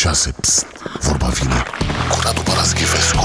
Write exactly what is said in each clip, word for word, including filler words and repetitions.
șase. Psst, vorba vine cu Radu Paraschivescu.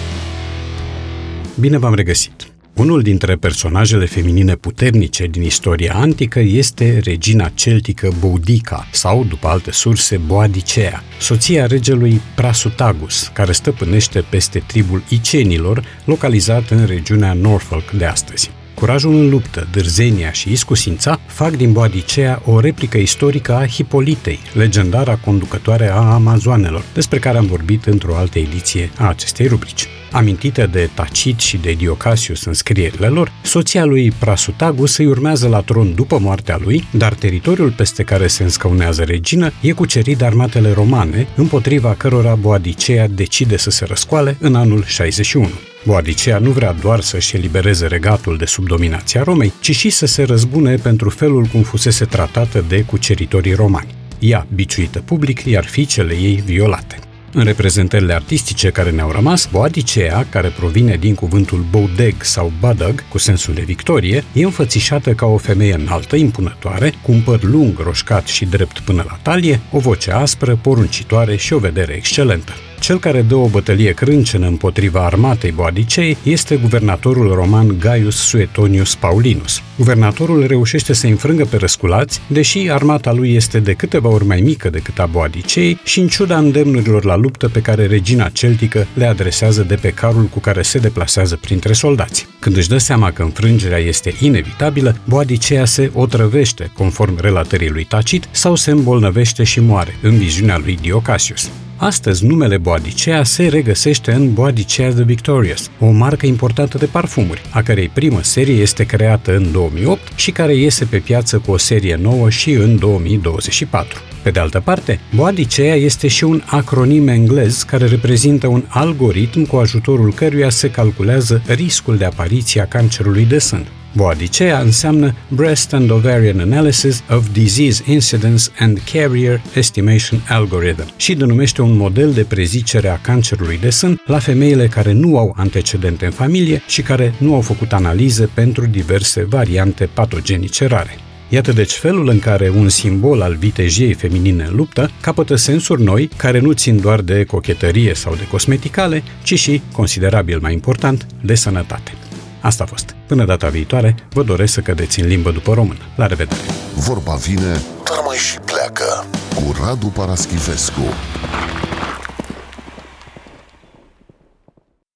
Bine v-am regăsit! Unul dintre personajele feminine puternice din istoria antică este regina celtică Boudica, sau, după alte surse, Boadicea, soția regelui Prasutagus, care stăpânește peste tribul icenilor, localizat în regiunea Norfolk de astăzi. Curajul în luptă, dârzenia și iscusința fac din Boadicea o replică istorică a Hipolitei, legendara conducătoare a amazoanelor, despre care am vorbit într-o altă ediție a acestei rubrici. Amintită de Tacit și de Diocasius în scrierile lor, soția lui Prasutagus îi urmează la tron după moartea lui, dar teritoriul peste care se înscăunează regină e cucerit de armatele romane, împotriva cărora Boadicea decide să se răscoale în anul șaizeci și unu. Boadicea nu vrea doar să-și elibereze regatul de sub dominația Romei, ci și să se răzbune pentru felul cum fusese tratată de cuceritorii romani. Ea biciuită public, iar fiicele ei violate. În reprezentările artistice care ne-au rămas, Boadicea, care provine din cuvântul Bodeg sau Badug, cu sensul de victorie, e înfățișată ca o femeie înaltă, impunătoare, cu un păr lung, roșcat și drept până la talie, o voce aspră, poruncitoare și o vedere excelentă. Cel care dă o bătălie crâncenă împotriva armatei Boadicei este guvernatorul roman Gaius Suetonius Paulinus. Guvernatorul reușește să înfrângă pe răsculați, deși armata lui este de câteva ori mai mică decât a Boadicei și în ciuda îndemnurilor la luptă pe care regina celtică le adresează de pe carul cu care se deplasează printre soldați. Când își dă seama că înfrângerea este inevitabilă, Boadicea se otrăvește, conform relatării lui Tacit, sau se îmbolnăvește și moare, în viziunea lui Diocasius. Astăzi, numele Boadicea se regăsește în Boadicea the Victorious, o marcă importantă de parfumuri, a cărei primă serie este creată în două mii opt și care iese pe piață cu o serie nouă și în două mii douăzeci și patru. Pe de altă parte, Boadicea este și un acronim englez care reprezintă un algoritm cu ajutorul căruia se calculează riscul de apariție a cancerului de sân. Boadicea înseamnă Breast and Ovarian Analysis of Disease Incidence and Carrier Estimation Algorithm și denumește un model de prezicere a cancerului de sân la femeile care nu au antecedente în familie și care nu au făcut analize pentru diverse variante patogenice rare. Iată deci felul în care un simbol al vitejiei feminine în luptă capătă sensuri noi care nu țin doar de cochetărie sau de cosmeticale, ci și, considerabil mai important, de sănătate. Asta a fost. Până data viitoare, vă doresc să cădeți în limbă după română. La revedere! Vorba vine, dar mai și pleacă cu Radu Paraschivescu.